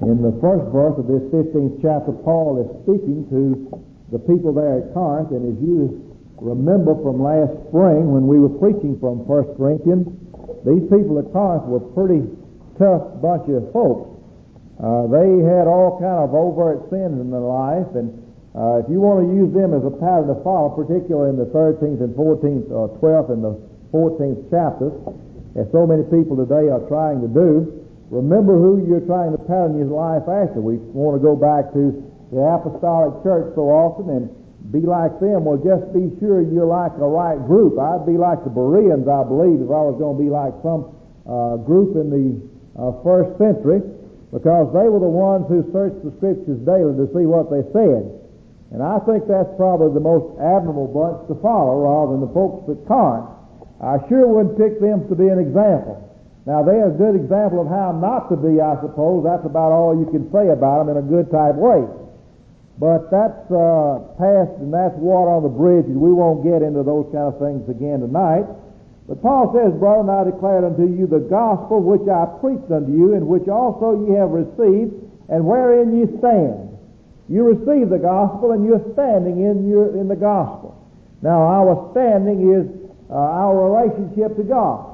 In the first verse of this 15th chapter, Paul is speaking to the people there at Corinth, and as you remember from last spring when we were preaching from 1 Corinthians, these people at Corinth were pretty tough bunch of folks. They had all kind of overt sins in their life, and if you want to use them as a pattern to follow, particularly in the 13th and 14th, or 12th and the 14th chapters, as so many people today are trying to do, remember who you're trying to pattern your life after. We want to go back to the apostolic church so often and be like them. Well, just be sure you're like the right group. I'd be like the Bereans, I believe, if I was going to be like some group in the first century, because they were the ones who searched the Scriptures daily to see what they said. And I think that's probably the most admirable bunch to follow rather than the folks at Corinth. I sure wouldn't pick them to be an example. Now, they're a good example of how not to be, I suppose. That's about all you can say about them in a good type way. But that's past, and that's water on the bridge, and we won't get into those kind of things again tonight. But Paul says, "Brethren, I declare unto you the gospel which I preached unto you, in which also ye have received, and wherein ye stand." You receive the gospel, and you're standing in the gospel. Now, our standing is our relationship to God.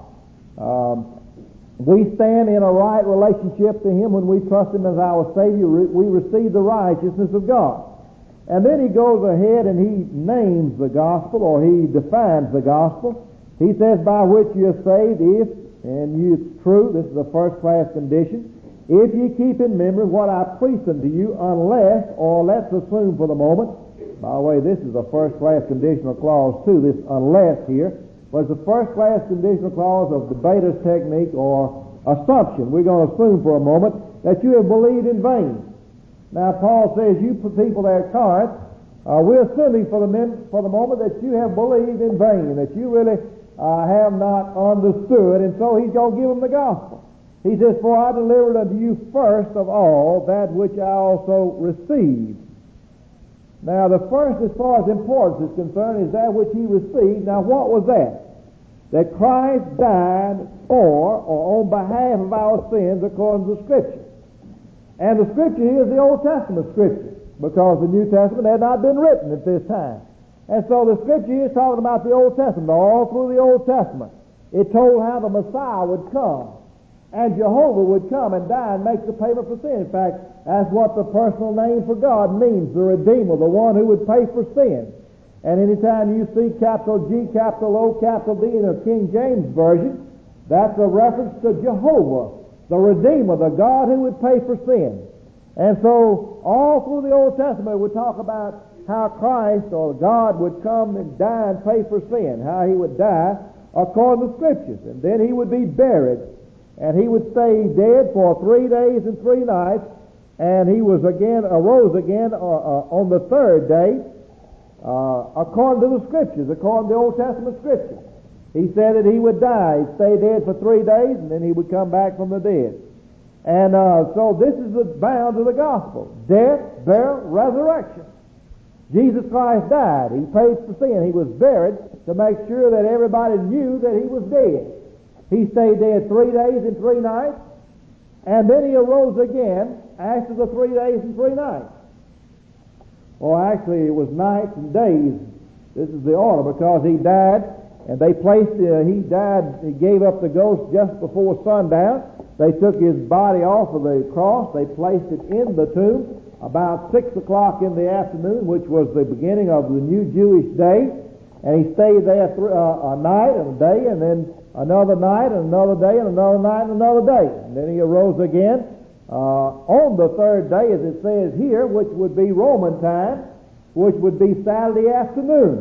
We stand in a right relationship to Him when we trust Him as our Savior. We receive the righteousness of God. And then he goes ahead and he names the gospel, or he defines the gospel. He says, "By which you are saved, if," and it's true, this is a first-class condition, "if you keep in memory what I preached unto you, unless," or let's assume for the moment, by the way, this is a first-class conditional clause too, this "unless" here, was the first-class conditional clause of debater's technique or assumption. We're going to assume for a moment that you have believed in vain. Now, Paul says, you people there at Corinth, we're assuming for the moment that you have believed in vain, that you really have not understood, and so he's going to give them the gospel. He says, "For I delivered unto you first of all that which I also received." Now, the first, as far as importance is concerned, is that which he received. Now, what was that? That Christ died for, or on behalf of our sins, according to the Scripture. And the Scripture here is the Old Testament Scripture, because the New Testament had not been written at this time. And so the Scripture here is talking about the Old Testament. All through the Old Testament, it told how the Messiah would come, and Jehovah would come and die and make the payment for sin. In fact, that's what the personal name for God means, the Redeemer, the one who would pay for sin. And anytime you see capital G, capital O, capital D in a King James Version, that's a reference to Jehovah, the Redeemer, the God who would pay for sin. And so all through the Old Testament we talk about how Christ or God would come and die and pay for sin, how he would die according to the Scriptures. And then he would be buried, and he would stay dead for 3 days and 3 nights, and he arose again on the third day, according to the Scriptures, according to the Old Testament Scriptures. He said that he would die. He'd stay dead for 3 days, and then he would come back from the dead. And so this is the bounds of the gospel: death, burial, resurrection. Jesus Christ died. He paid for sin. He was buried to make sure that everybody knew that he was dead. He stayed dead 3 days and 3 nights, and then he arose again after the 3 days and 3 nights. Well, actually, it was nights and days. This is the order, because he died, and he gave up the ghost just before sundown. They took his body off of the cross. They placed it in the tomb about 6 o'clock in the afternoon, which was the beginning of the new Jewish day. And he stayed there a night and a day, and then another night and another day and another night and another day. And then he arose again on the third day, as it says here, which would be Roman time, which would be Saturday afternoon.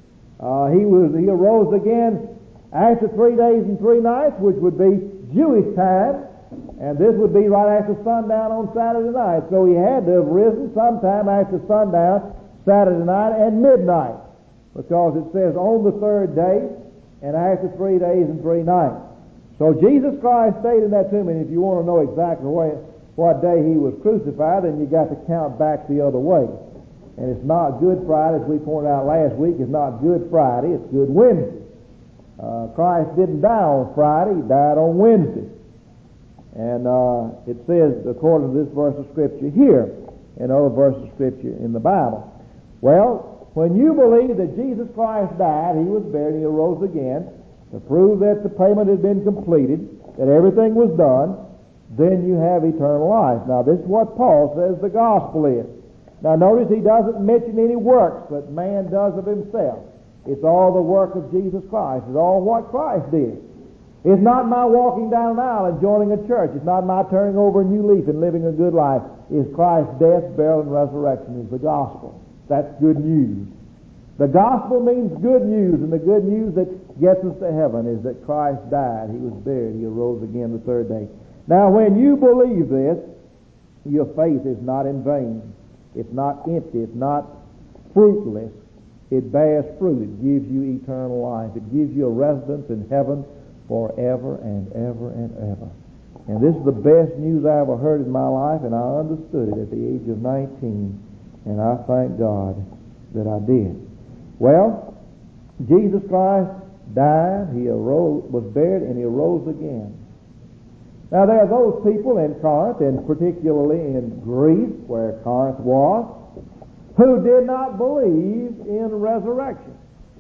He arose again after 3 days and 3 nights, which would be Jewish time, and this would be right after sundown on Saturday night. So he had to have risen sometime after sundown, Saturday night and midnight, because it says on the third day and after 3 days and 3 nights. So Jesus Christ stayed in that tomb, and if you want to know exactly what day he was crucified, then you got to count back the other way. And it's not Good Friday, as we pointed out last week. It's not Good Friday, it's Good Wednesday. Christ didn't die on Friday, he died on Wednesday. And it says, according to this verse of Scripture here, and other verses of Scripture in the Bible. Well, when you believe that Jesus Christ died, He was buried, He arose again, to prove that the payment had been completed, that everything was done, then you have eternal life. Now, this is what Paul says the gospel is. Now, notice he doesn't mention any works that man does of himself. It's all the work of Jesus Christ. It's all what Christ did. It's not my walking down an aisle and joining a church. It's not my turning over a new leaf and living a good life. It's Christ's death, burial, and resurrection is the gospel. That's good news. The gospel means good news, and the good news that gets us to heaven is that Christ died, He was buried, He arose again the third day. Now, when you believe this, your faith is not in vain. It's not empty. It's not fruitless. It bears fruit. It gives you eternal life. It gives you a residence in heaven forever and ever and ever. And this is the best news I ever heard in my life, and I understood it at the age of 19, and I thank God that I did. Well, Jesus Christ died, He arose, was buried, and He arose again. Now, there are those people in Corinth, and particularly in Greece, where Corinth was, who did not believe in resurrection.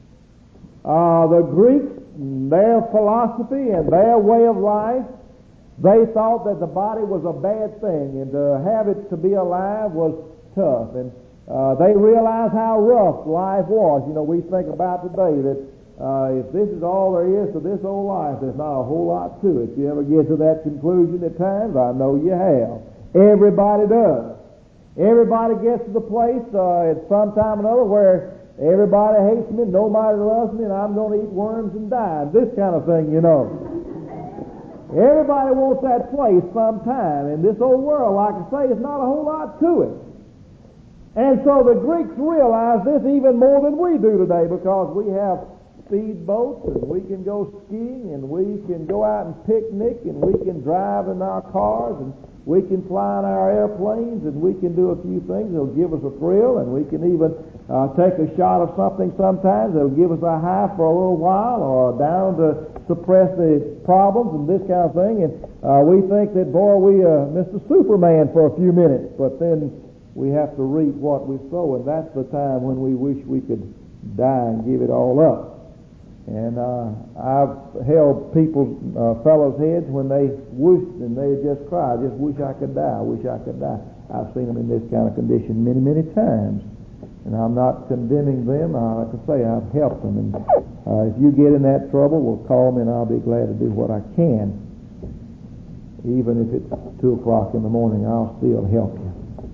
The Greeks, their philosophy and their way of life, they thought that the body was a bad thing, and to have it to be alive was tough. And they realized how rough life was. You know, we think about today that if this is all there is to this old life, there's not a whole lot to it. You ever get to that conclusion at times? I know you have. Everybody does. Everybody gets to the place at some time or another where everybody hates me, nobody loves me, and I'm going to eat worms and die. This kind of thing, you know. Everybody wants that place sometime. In this old world, like I say, there's not a whole lot to it. And so the Greeks realized this even more than we do today, because we have speedboats, and we can go skiing, and we can go out and picnic, and we can drive in our cars, and we can fly in our airplanes, and we can do a few things that'll give us a thrill, and we can even take a shot of something sometimes that'll give us a high for a little while, or down to suppress the problems and this kind of thing. And we think that, boy, we Mr. Superman for a few minutes, but then we have to reap what we sow, and that's the time when we wish we could die and give it all up. And I've held people's fellows' heads when they wished and they just cried, just wish I could die, I wish I could die. I've seen them in this kind of condition many, many times. And I'm not condemning them. Like I say, I've helped them. And if you get in that trouble, well, call me and I'll be glad to do what I can. Even if it's 2 o'clock in the morning, I'll still help you.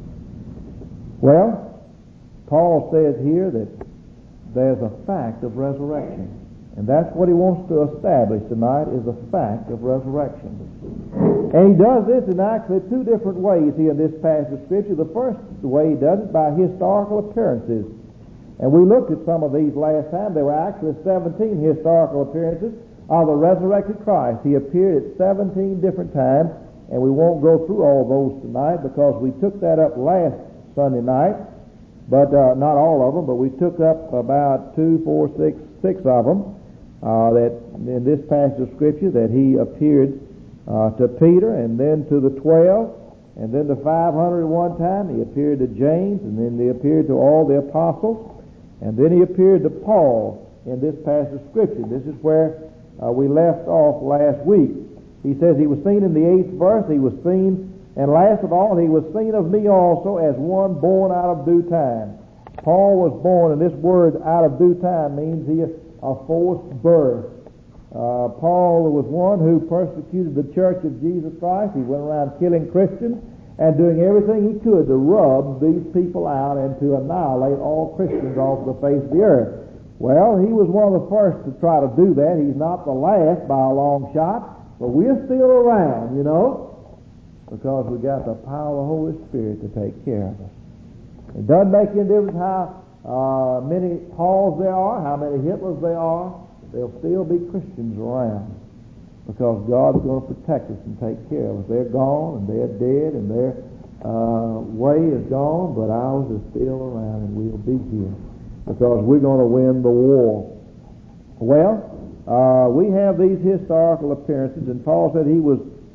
Well, Paul says here that there's a fact of resurrection. And that's what he wants to establish tonight, is a fact of resurrection. And he does this in actually 2 different ways here in this passage of Scripture. The first way he does it by historical appearances. And we looked at some of these last time. There were actually 17 historical appearances of the resurrected Christ. He appeared at 17 different times, and we won't go through all those tonight because we took that up last Sunday night. But not all of them, but we took up about 2, 4, 6 of them. That in this passage of Scripture that he appeared to Peter, and then to the 12, and then to 500 at one time. He appeared to James, and then he appeared to all the apostles, and then he appeared to Paul in this passage of Scripture. This is where we left off last week. He says he was seen in the 8th verse. He was seen, and last of all, he was seen of me also as one born out of due time. Paul was born, and this word out of due time means he a forced birth. Paul was one who persecuted the church of Jesus Christ. He went around killing Christians and doing everything he could to rub these people out and to annihilate all Christians off the face of the earth. Well, he was one of the first to try to do that. He's not the last by a long shot, but we're still around, you know, because we got the power of the Holy Spirit to take care of us. It doesn't make any difference how many Pauls there are, how many Hitlers there are, there'll still be Christians around, because God's going to protect us and take care of us. They're gone and they're dead and their way is gone, but ours is still around, and we'll be here because we're going to win the war. Well, we have these historical appearances, and Paul said he was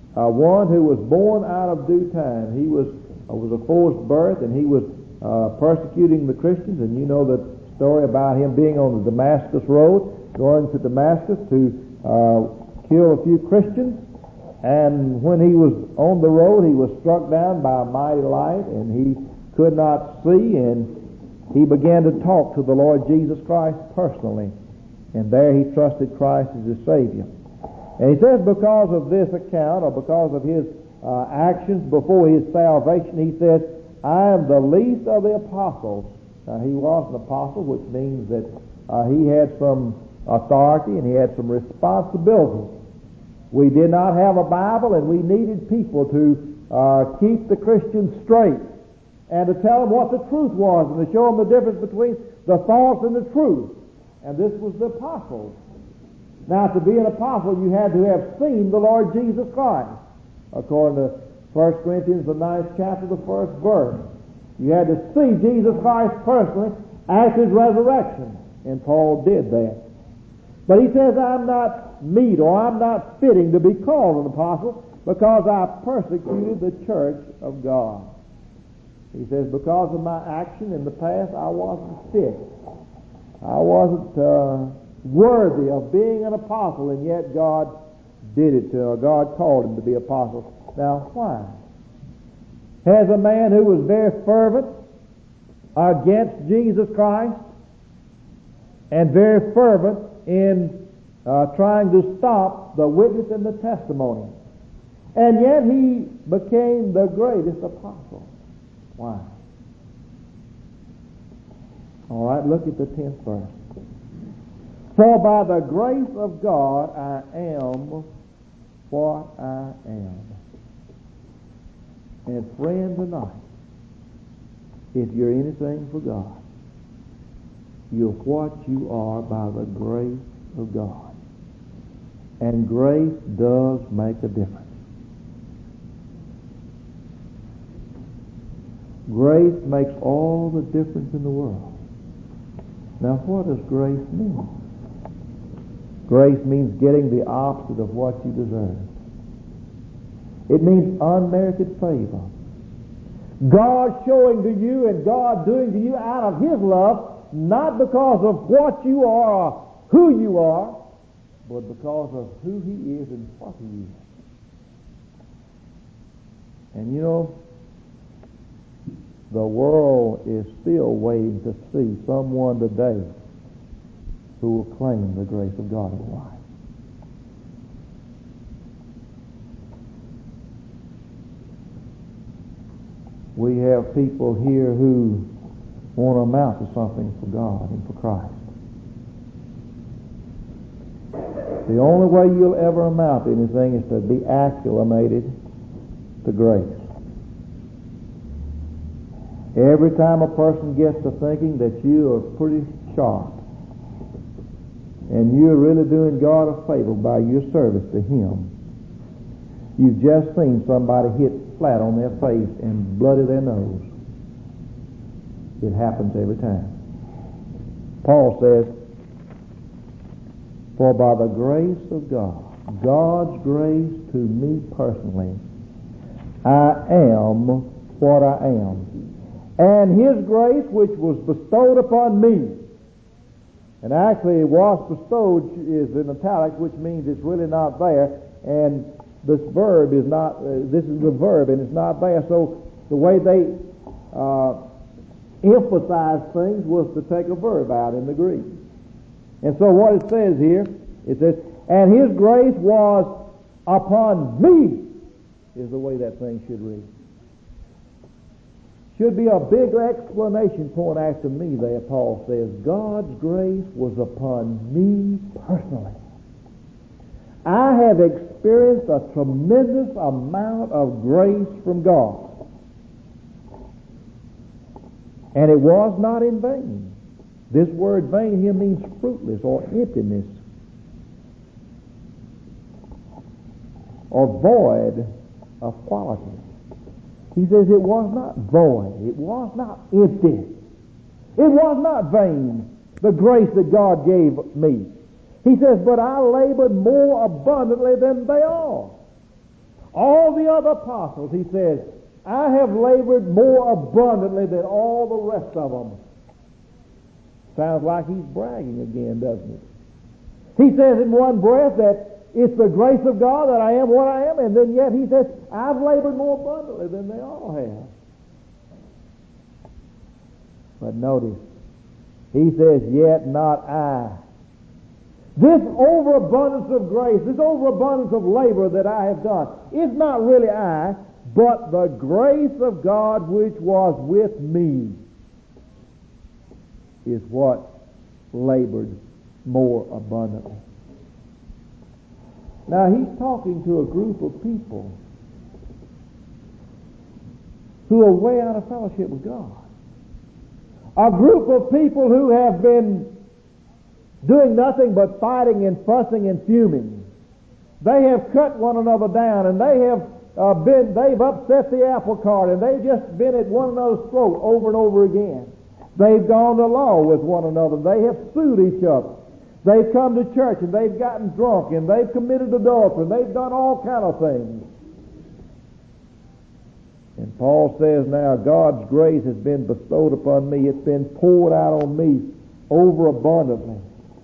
one who was born out of due time. He was a forced birth, and he was persecuting the Christians. And you know the story about him being on the Damascus road, going to Damascus to kill a few Christians. And when he was on the road, he was struck down by a mighty light, and he could not see, and he began to talk to the Lord Jesus Christ personally. And there he trusted Christ as his Savior. And he says because of this account, or because of his actions before his salvation, he says, I am the least of the apostles. Now, he was an apostle, which means that he had some authority and he had some responsibility. We did not have a Bible, and we needed people to keep the Christians straight and to tell them what the truth was and to show them the difference between the false and the truth. And this was the apostles. Now, to be an apostle, you had to have seen the Lord Jesus Christ. According to 1 Corinthians, the 9th chapter, the 1st verse. You had to see Jesus Christ personally at his resurrection. And Paul did that. But he says, I'm not meet, or I'm not fitting to be called an apostle because I persecuted the church of God. He says, because of my action in the past, I wasn't fit. I wasn't worthy of being an apostle, and yet God did it to him, or God called him to be apostle. Now, why? Has a man who was very fervent against Jesus Christ and very fervent in trying to stop the witness and the testimony, and yet he became the greatest apostle. Why? All right, look at the 10th verse. For by the grace of God I am what I am. And friend, tonight, if you're anything for God, you're what you are by the grace of God. And grace does make a difference. Grace makes all the difference in the world. Now, what does grace mean? Grace means getting the opposite of what you deserve. It means unmerited favor. God showing to you and God doing to you out of his love, not because of what you are or who you are, but because of who he is and what he is. And you know, the world is still waiting to see someone today who will claim the grace of God in life. We have people here who want to amount to something for God and for Christ. The only way you'll ever amount to anything is to be acclimated to grace. Every time a person gets to thinking that you are pretty sharp and you're really doing God a favor by your service to him, you've just seen somebody hit flat on their face and bloody their nose. It happens every time. Paul says, for by the grace of God, God's grace to me personally, I am what I am. And his grace which was bestowed upon me, and actually was bestowed is in italics, which means it's really not there, and this verb is not, this is the verb and it's not there, so the way they emphasize things was to take a verb out in the Greek. And so what it says here, it says, and his grace was upon me, is the way that thing should read. Should be a big exclamation point after me there, Paul says. God's grace was upon me personally. I have experienced a tremendous amount of grace from God. And it was not in vain. This word vain here means fruitless or emptiness or void of quality. He says it was not void. It was not empty. It was not vain, the grace that God gave me. He says, but I labored more abundantly than they all. All the other apostles, he says, I have labored more abundantly than all the rest of them. Sounds like he's bragging again, doesn't it? He says in one breath that it's the grace of God that I am what I am, and then yet he says, I've labored more abundantly than they all have. But notice, he says, yet not I. This overabundance of grace, this overabundance of labor that I have done, is not really I, but the grace of God which was with me is what labored more abundantly. Now he's talking to a group of people who are way out of fellowship with God. A group of people who have been doing nothing but fighting and fussing and fuming. They have cut one another down, and they've upset the apple cart, and they've just been at one another's throat over and over again. They've gone to law with one another. They have sued each other. They've come to church, and they've gotten drunk, and they've committed adultery, and they've done all kind of things. And Paul says now, God's grace has been bestowed upon me. It's been poured out on me overabundantly.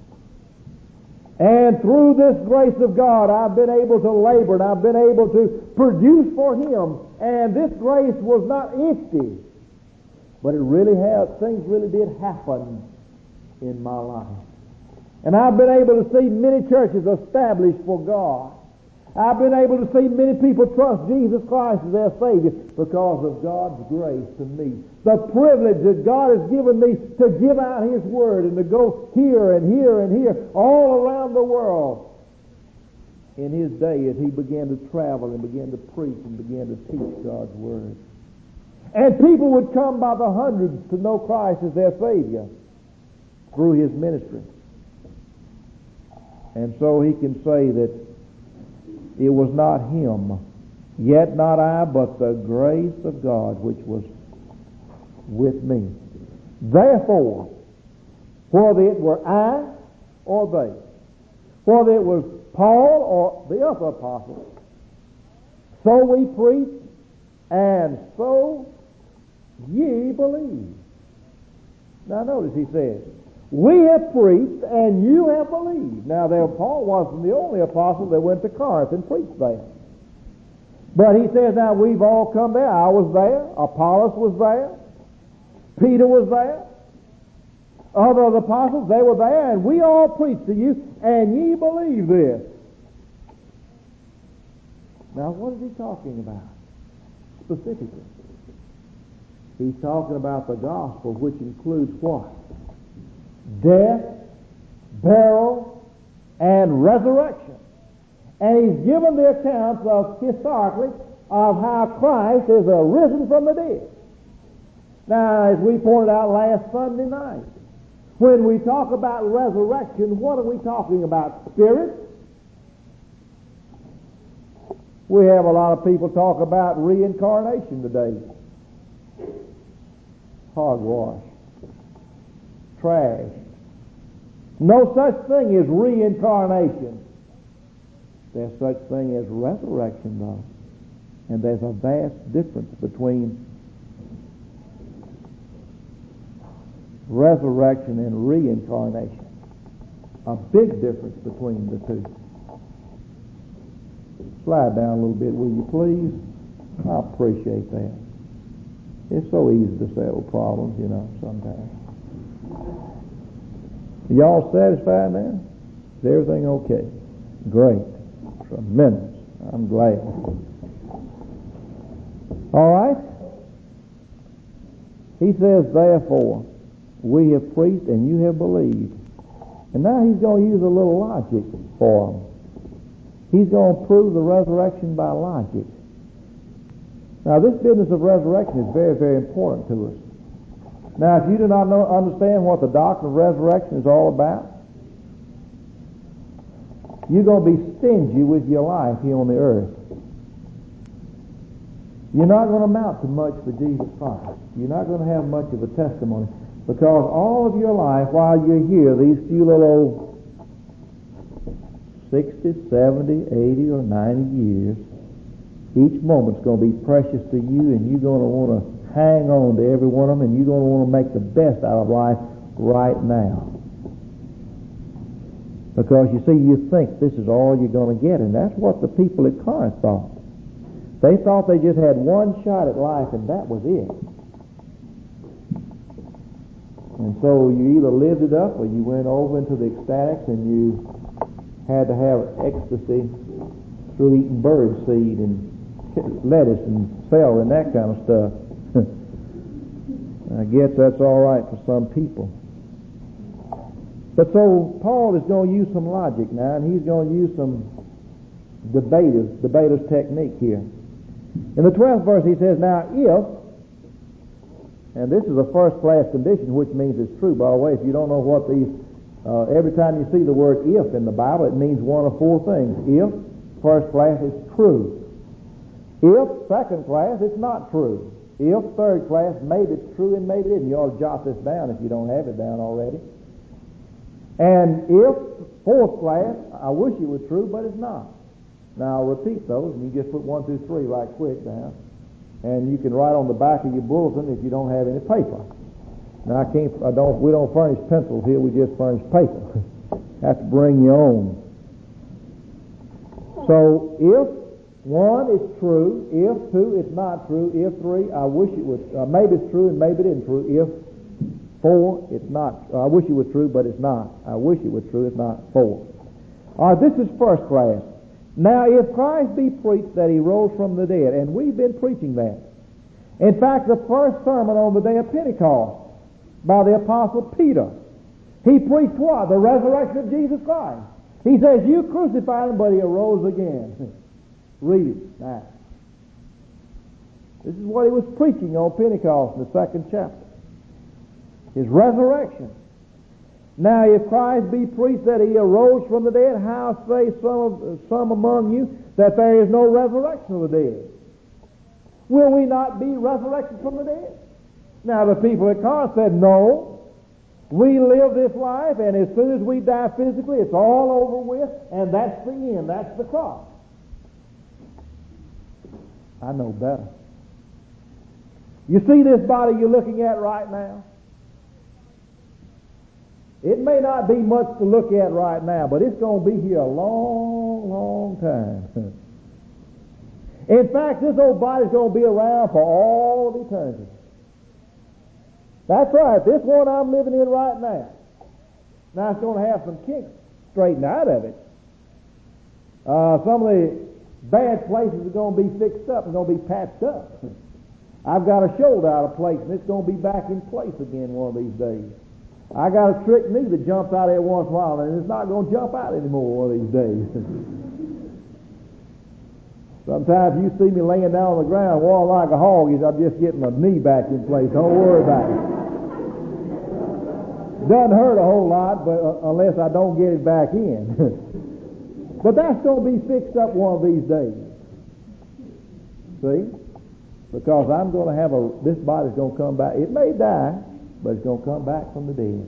And through this grace of God, I've been able to labor, and I've been able to produce for Him. And this grace was not empty, but things really did happen in my life. And I've been able to see many churches established for God. I've been able to see many people trust Jesus Christ as their Savior because of God's grace to me. The privilege that God has given me to give out His Word and to go here and here and here all around the world in His day as He began to travel and began to preach and began to teach God's Word. And people would come by the hundreds to know Christ as their Savior through His ministry. And so he can say that it was not him, yet not I, but the grace of God which was with me. Therefore, whether it were I or they, whether it was Paul or the other apostles, so we preach, and so ye believe. Now notice he says, we have preached and you have believed. Now there, Paul wasn't the only apostle that went to Corinth and preached there. But he says, now we've all come there. I was there. Apollos was there. Peter was there. Other apostles, they were there, and we all preached to you, and ye believe this. Now what is he talking about specifically? He's talking about the gospel, which includes what? Death, burial, and resurrection. And he's given the accounts of, historically, of how Christ is arisen from the dead. Now, as we pointed out last Sunday night, when we talk about resurrection, what are we talking about? Spirit? We have a lot of people talk about reincarnation today. Hogwash. Trash. No such thing as reincarnation. There's such thing as resurrection, though. And there's a vast difference between resurrection and reincarnation. A big difference between the two. Slide down a little bit, will you please? I appreciate that. It's so easy to settle problems, sometimes. Y'all satisfied now? Is everything okay? Great. Tremendous. I'm glad. All right? He says, therefore, we have preached and you have believed. And now he's going to use a little logic for them. He's going to prove the resurrection by logic. Now, this business of resurrection is very, very important to us. Now, if you do not understand what the doctrine of resurrection is all about, you're going to be stingy with your life here on the earth. You're not going to amount to much for Jesus Christ. You're not going to have much of a testimony, because all of your life, while you're here, these few little 60, 70, 80, or 90 years, Each moment's going to be precious to you, and you're going to want to hang on to every one of them, and you're going to want to make the best out of life right now. Because you see, you think this is all you're going to get, and that's what the people at Corinth thought. They thought they just had one shot at life, and that was it. And so you either lived it up, or you went over into the ecstatics, and you had to have ecstasy through eating bird seed and lettuce and celery and that kind of stuff. I guess that's all right for some people. But so Paul is going to use some logic now, and he's going to use some debater's technique here. In the 12th verse he says, now if, and this is a first-class condition, which means it's true. By the way, if you don't know what these, every time you see the word if in the Bible, it means one of four things. If, first class, it's true. If, second class, it's not true. If, third class, maybe it's true and maybe it isn't. You ought to jot this down if you don't have it down already. And if, fourth class, I wish it was true, but it's not. Now, I'll repeat those, and you just put 1, 2, 3 right quick down. And you can write on the back of your bulletin if you don't have any paper. Now, we don't furnish pencils here, we just furnish paper. Have to bring your own. So, if 1, it's true. If 2, it's not true. If 3, I wish it was, maybe it's true and maybe it isn't true. If 4, it's not, I wish it was true, but it's not. I wish it was true, it's not 4. All right, this is first class. Now, if Christ be preached that he rose from the dead, and we've been preaching that. In fact, the first sermon on the day of Pentecost by the Apostle Peter, he preached what? The resurrection of Jesus Christ. He says, you crucified him, but he arose again. Read it now. This is what he was preaching on Pentecost in the 2nd chapter. His resurrection. Now, if Christ be preached that he arose from the dead, how say some among you that there is no resurrection of the dead? Will we not be resurrected from the dead? Now, the people at Corinth said, no. We live this life, and as soon as we die physically, it's all over with, and that's the end. That's the cross. I know better. You see this body you're looking at right now? It may not be much to look at right now, but it's going to be here a long, long time. In fact, this old body's going to be around for all of eternity. That's right. This one I'm living in right now. Now, it's going to have some kinks straightened out of it. Some of the bad places are going to be fixed up and going to be patched up. I've got a shoulder out of place, and it's going to be back in place again one of these days. I got a trick knee that jumps out every once in a while, and it's not going to jump out anymore one of these days. Sometimes you see me laying down on the ground, walking like a hog, I'm just getting my knee back in place. Don't worry about it. Doesn't hurt a whole lot, but unless I don't get it back in. But that's going to be fixed up one of these days. See? Because I'm going to have this body's going to come back. It may die, but it's going to come back from the dead.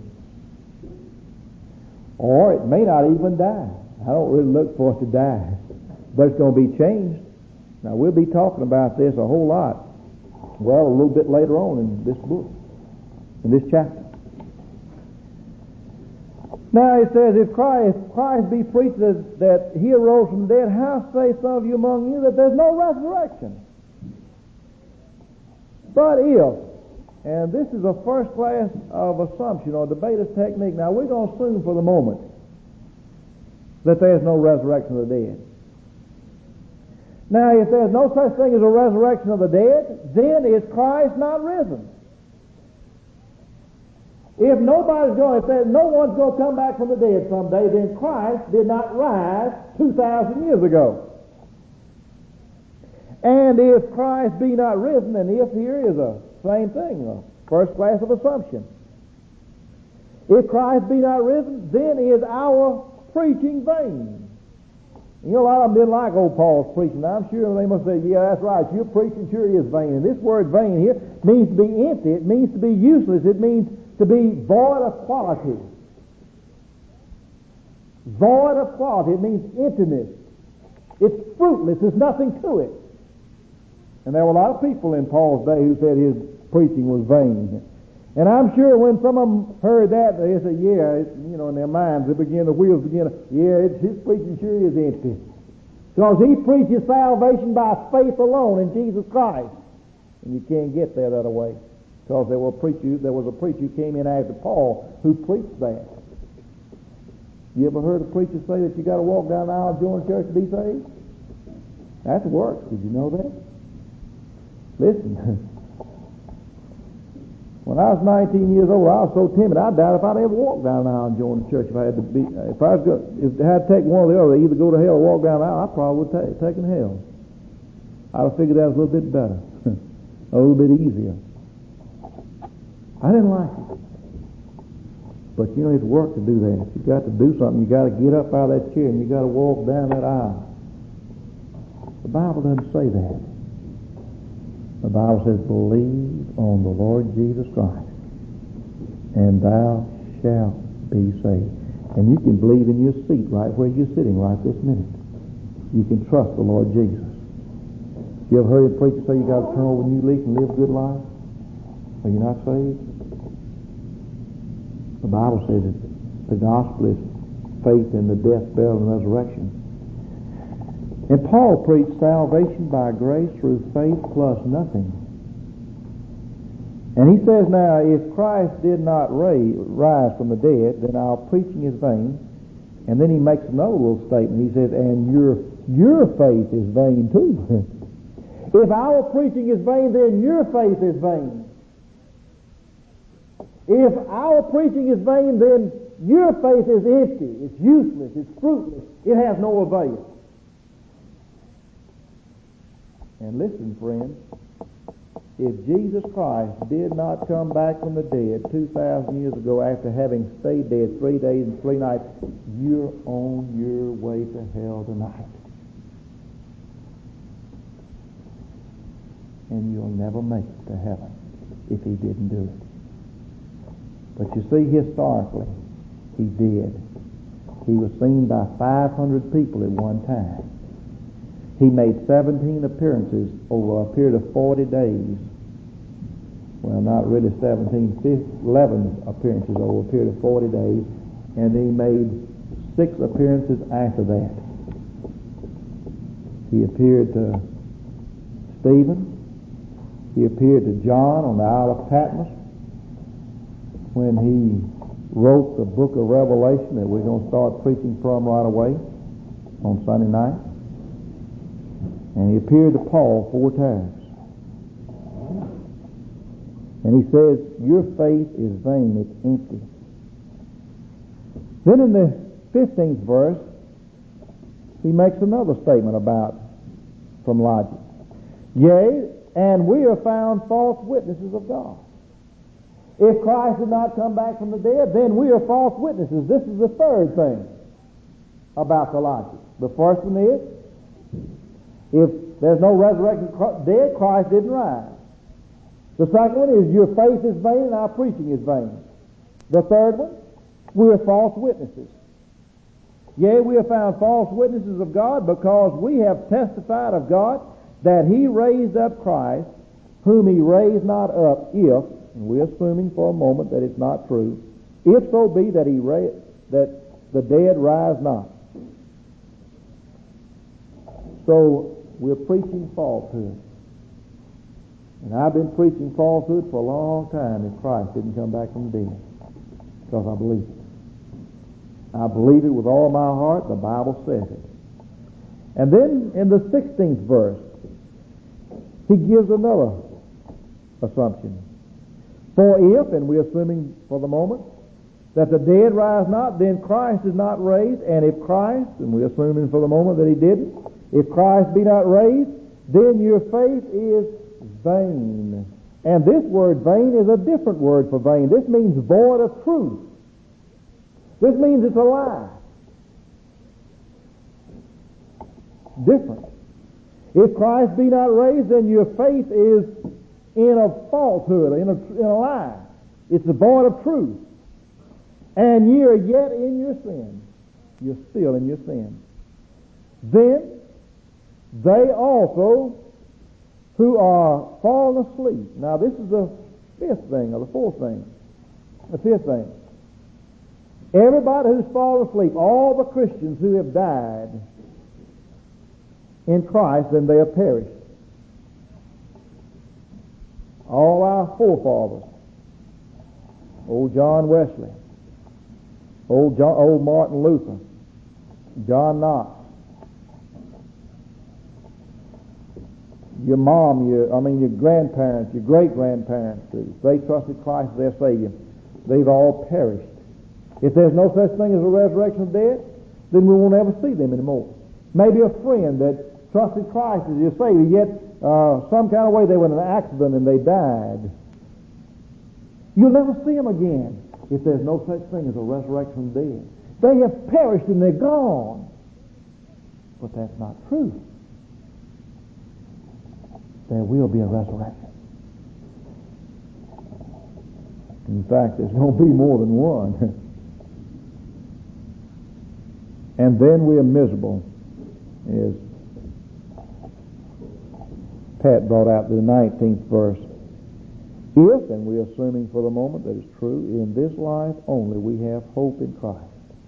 Or it may not even die. I don't really look for it to die. But it's going to be changed. Now, we'll be talking about this a whole lot. Well, a little bit later on in this book, in this chapter. Now, it says, if Christ be preached that he arose from the dead, how say some of you among you that there's no resurrection? But if, and this is a first class of assumption or debater's technique. Now, we're going to assume for the moment that there's no resurrection of the dead. Now, if there's no such thing as a resurrection of the dead, then is Christ not risen? If no one's going to come back from the dead someday, then Christ did not rise 2,000 years ago. And if Christ be not risen, then if here is a same thing, a first class of assumption. If Christ be not risen, then is our preaching vain. You know, a lot of them didn't like old Paul's preaching. Now, I'm sure they must say, yeah, that's right, your preaching sure is vain. And this word vain here means to be empty. It means to be useless. It means to be void of quality. Void of quality. It means emptiness. It's fruitless. There's nothing to it. And there were a lot of people in Paul's day who said his preaching was vain. And I'm sure when some of them heard that, they said, yeah, in their minds, the wheels begin to, his preaching sure is empty. Because he preaches salvation by faith alone in Jesus Christ. And you can't get there that way. Because there was a preacher who came in after Paul who preached that. You ever heard a preacher say that you got to walk down the aisle and join a church to be saved? That's works. Did you know that? Listen, when I was 19 years old, I was so timid, I doubt if I'd ever walk down the aisle and join the church. If I had to take one or the other, either go to hell or walk down the aisle, I probably would have taken hell. I'd have figured that was a little bit better, a little bit easier. I didn't like it. But it's work to do that. You got to do something. You got to get up out of that chair and you got to walk down that aisle. The Bible doesn't say that. The Bible says, believe on the Lord Jesus Christ, and thou shalt be saved. And you can believe in your seat right where you're sitting right this minute. You can trust the Lord Jesus. You ever heard a preacher say you got to turn over a new leaf and live a good life? Are you not saved? The Bible says that the gospel is faith in the death, burial, and resurrection. And Paul preached salvation by grace through faith plus nothing. And he says now, if Christ did not rise from the dead, then our preaching is vain. And then he makes another little statement. He says, and your faith is vain too. If our preaching is vain, then your faith is vain. If our preaching is vain, then your faith is empty. It's useless. It's fruitless. It has no avail. And listen, friends, if Jesus Christ did not come back from the dead 2,000 years ago after having stayed dead 3 days and 3 nights, you're on your way to hell tonight. And you'll never make it to heaven if he didn't do it. But you see, historically, he did. He was seen by 500 people at one time. He made 17 appearances over a period of 40 days. Well, not really 17, 11 appearances over a period of 40 days. And he made 6 appearances after that. He appeared to Stephen. He appeared to John on the Isle of Patmos when he wrote the book of Revelation that we're going to start preaching from right away on Sunday night. And he appeared to Paul 4 times. And he says, your faith is vain, it's empty. Then in the 15th verse, he makes another statement from logic. Yea, and we are found false witnesses of God. If Christ did not come back from the dead, then we are false witnesses. This is the third thing about the logic. The first one is, if there's no resurrection dead, Christ didn't rise. The second one is your faith is vain and our preaching is vain. The third one, we are false witnesses. Yea, we have found false witnesses of God because we have testified of God that he raised up Christ, whom he raised not up, if, and we're assuming for a moment that it's not true, if so be that that the dead rise not. So we're preaching falsehood. And I've been preaching falsehood for a long time if Christ didn't come back from the dead. Because I believe it. I believe it with all my heart. The Bible says it. And then in the 16th verse, he gives another assumption. For if, and we're assuming for the moment, that the dead rise not, then Christ is not raised. And if Christ, and we're assuming for the moment that he didn't, if Christ be not raised, then your faith is vain. And this word vain is a different word for vain. This means void of truth. This means it's a lie. Different. If Christ be not raised, then your faith is in a falsehood, in a lie. It's void of truth. And ye are yet in your sin. You're still in your sin. Then they also who are fallen asleep. Now this is the fifth thing, or the fourth thing. The fifth thing. Everybody who's fallen asleep, all the Christians who have died in Christ, then they have perished. All our forefathers. Old John Wesley. Old Martin Luther. John Knox. Your mom, your grandparents, your great-grandparents, if they trusted Christ as their Savior, they've all perished. If there's no such thing as a resurrection of dead, then we won't ever see them anymore. Maybe a friend that trusted Christ as your Savior, yet some kind of way they were in an accident and they died. You'll never see them again if there's no such thing as a resurrection of the dead. They have perished and they're gone. But that's not true. There will be a resurrection. In fact, there's going to be more than one. And then we are miserable, as Pat brought out the 19th verse. If, and we're assuming for the moment that it's true, in this life only we have hope in Christ.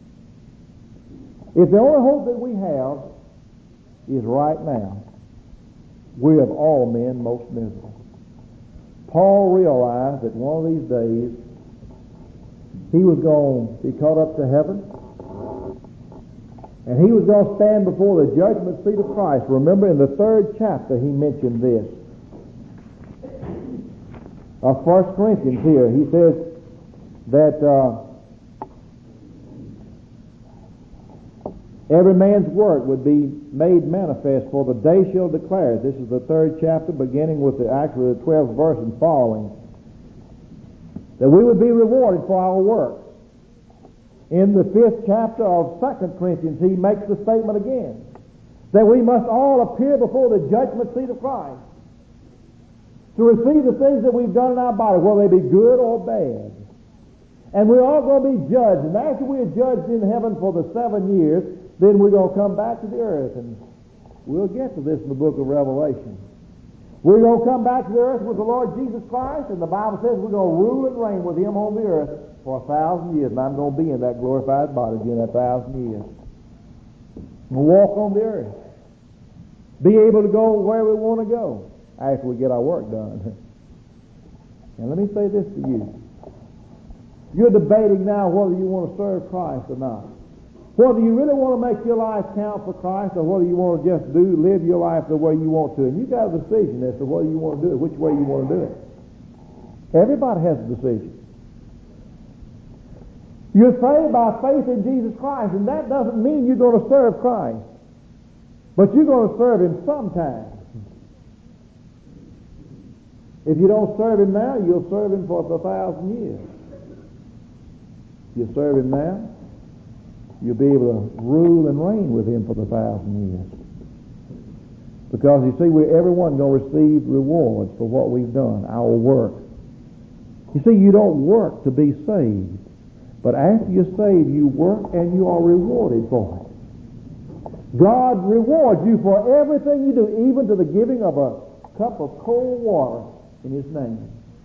If the only hope that we have is right now, we of all men most miserable. Paul realized that one of these days he was going to be caught up to heaven, and he was going to stand before the judgment seat of Christ. Remember, in the 3rd chapter he mentioned this. Of 1 Corinthians here, he says that every man's work would be made manifest, for the day shall declare it. This is the 3rd chapter, beginning with the 12th verse and following. That we would be rewarded for our works. In the 5th chapter of 2 Corinthians, he makes the statement again, that we must all appear before the judgment seat of Christ to receive the things that we've done in our body, whether they be good or bad. And we're all going to be judged. And after we're judged in heaven for the 7 years, then we're going to come back to the earth. And we'll get to this in the book of Revelation. We're going to come back to the earth with the Lord Jesus Christ, and the Bible says we're going to rule and reign with Him on the earth for 1,000 years. And I'm going to be in that glorified body again that 1,000 years. We'll walk on the earth. Be able to go where we want to go after we get our work done. And let me say this to you. You're debating now whether you want to serve Christ or not. Whether you really want to make your life count for Christ or whether you want to just live your life the way you want to. And you've got a decision as to whether you want to do it, which way you want to do it. Everybody has a decision. You're saved by faith in Jesus Christ, and that doesn't mean you're going to serve Christ. But you're going to serve Him sometime. If you don't serve Him now, you'll serve Him for 1,000 years. You serve Him now, you'll be able to rule and reign with Him for 1,000 years. Because you see, we're everyone going to receive rewards for what we've done, our work. You see, you don't work to be saved, but after you're saved, you work and you are rewarded for it. God rewards you for everything you do, even to the giving of a cup of cold water in His name.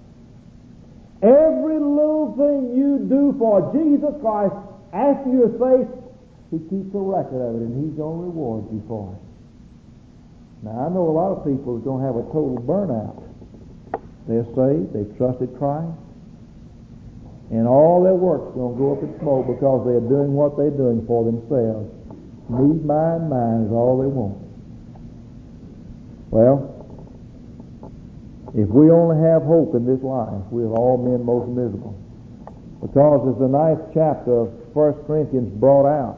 Every little thing you do for Jesus Christ after you're saved, He keeps a record of it, and He's going to reward you for it. Now, I know a lot of people who don't have a total burnout. They're saved, they've trusted Christ, and all their work's going to go up in smoke because they're doing what they're doing for themselves. Need, mine is all they want. Well, if we only have hope in this life, we're all men most miserable. Because as the 9th chapter of 1 Corinthians brought out,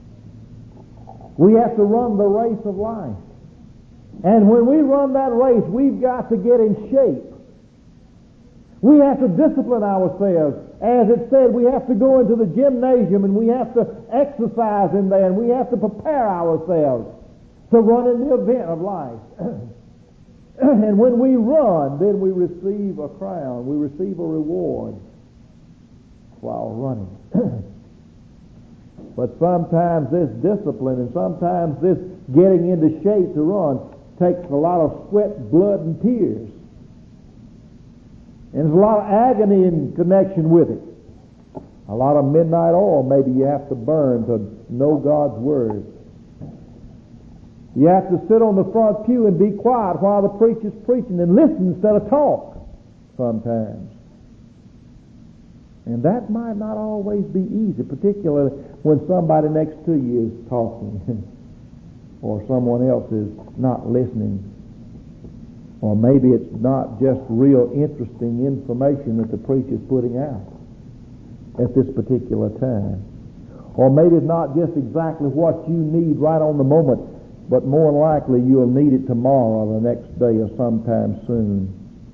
we have to run the race of life. And when we run that race, we've got to get in shape. We have to discipline ourselves. As it said, we have to go into the gymnasium and we have to exercise in there and we have to prepare ourselves to run in the event of life. And when we run, then we receive a crown. We receive a reward while running. But sometimes this discipline and sometimes this getting into shape to run takes a lot of sweat, blood, and tears. And there's a lot of agony in connection with it. A lot of midnight oil maybe you have to burn to know God's Word. You have to sit on the front pew and be quiet while the preacher's preaching and listen instead of talk sometimes. And that might not always be easy, particularly when somebody next to you is talking or someone else is not listening. Or maybe it's not just real interesting information that the preacher's putting out at this particular time. Or maybe it's not just exactly what you need right on the moment, but more than likely you'll need it tomorrow or the next day or sometime soon.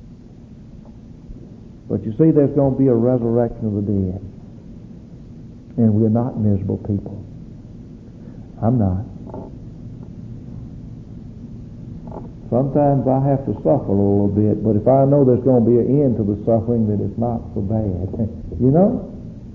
But you see, there's going to be a resurrection of the dead. And we're not miserable people. I'm not. Sometimes I have to suffer a little bit, but if I know there's going to be an end to the suffering, then it's not so bad. You know?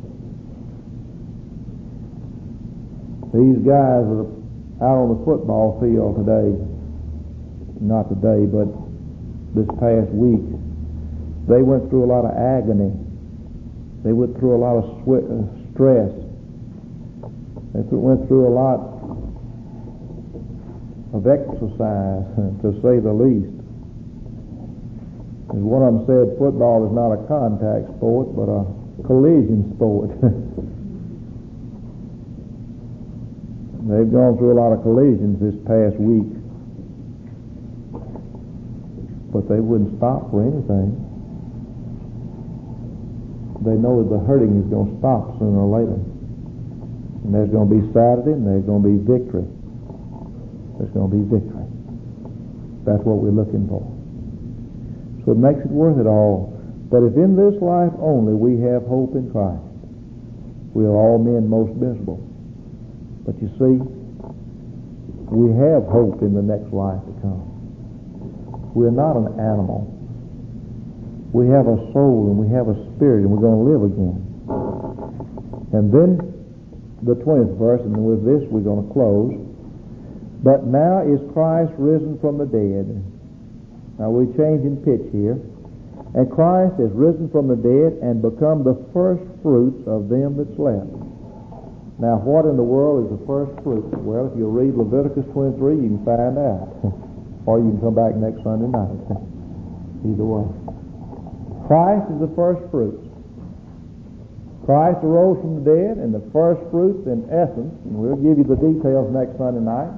These guys are out on the football field today. Not today, but this past week. They went through a lot of agony. They went through a lot of stress. They went through a lot of exercise, to say the least. As one of them said, football is not a contact sport, but a collision sport. They've gone through a lot of collisions this past week, but they wouldn't stop for anything. They know that the hurting is going to stop sooner or later. And there's going to be Saturday, and there's going to be victory. There's going to be victory. That's what we're looking for. So it makes it worth it all. But if in this life only we have hope in Christ, we are all men most miserable. But you see, we have hope in the next life to come. We're not an animal. We have a soul and we have a spirit, and we're going to live again. And then the 20th verse, and with this we're going to close. But now is Christ risen from the dead. Now we're changing pitch here. And Christ is risen from the dead and become the first fruits of them that slept. Now what in the world is the first fruits? Well, if you read Leviticus 23, you can find out. Or you can come back next Sunday night. Either way. Christ is the first fruits. Christ arose from the dead, and the first fruits in essence, and we'll give you the details next Sunday night.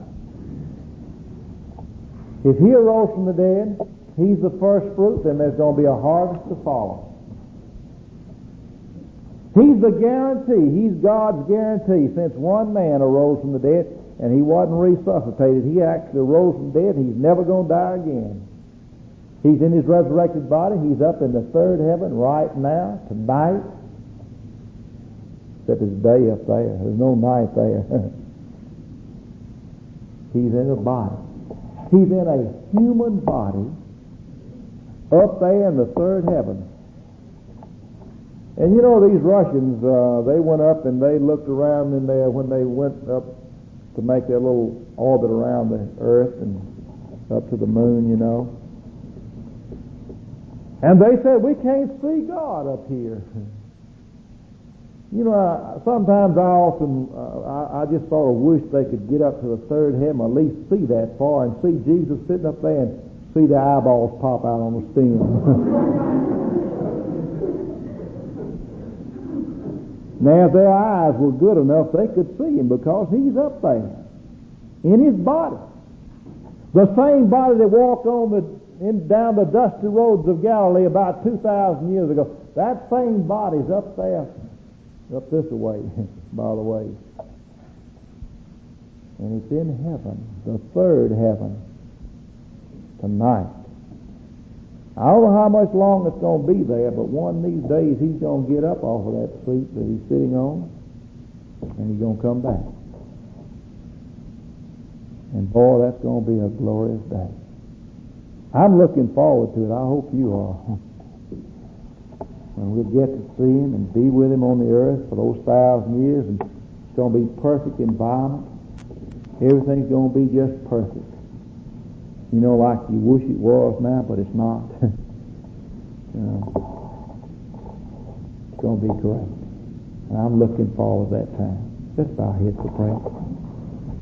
If he arose from the dead, he's the first fruit, then there's going to be a harvest to follow. He's the guarantee. He's God's guarantee. Since one man arose from the dead, and he wasn't resuscitated, he actually arose from the dead, he's never going to die again. He's in his resurrected body. He's up in the third heaven right now, tonight. Except it's day up there. There's no night there. He's in a body. He's in a human body up there in the third heaven. And you know, these Russians, they went up and they looked around in there when they went up to make their little orbit around the earth and up to the moon, you know. And they said, we can't see God up here. You know, sometimes I just sort of wish they could get up to the third heaven, at least see that far, and see Jesus sitting up there and see the eyeballs pop out on the stem. Now, if their eyes were good enough, they could see him because he's up there in his body. The same body that walked down the dusty roads of Galilee about 2,000 years ago. That same body's up there, up this way, by the way. And it's in heaven, the third heaven, tonight. I don't know how much long it's going to be there, but one of these days he's going to get up off of that seat that he's sitting on, and he's going to come back. And boy, that's going to be a glorious day. I'm looking forward to it. I hope you are. And we'll get to see him and be with him on the earth for those 1,000 years, and it's going to be perfect environment. Everything's going to be just perfect. You know, like you wish it was now, but it's not. It's going to be great. And I'm looking forward to that time. Let's bow our heads for prayer.